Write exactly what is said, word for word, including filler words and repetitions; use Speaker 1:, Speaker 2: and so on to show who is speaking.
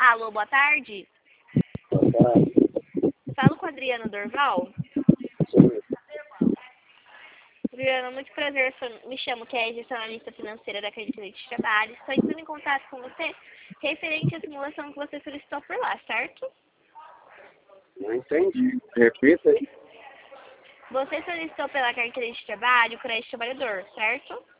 Speaker 1: Alô, boa tarde.
Speaker 2: Boa tarde.
Speaker 1: Falo com a Adriana Dorval.
Speaker 2: Sim.
Speaker 1: Adriana, muito prazer. Sou- Me chamo Kézia, sou analista financeira da Crédito de Trabalho. Estou entrando em contato com você referente à simulação que você solicitou por lá, certo?
Speaker 2: Não entendi. Repita aí.
Speaker 1: Você solicitou pela carteira de trabalho o crédito trabalhador, certo?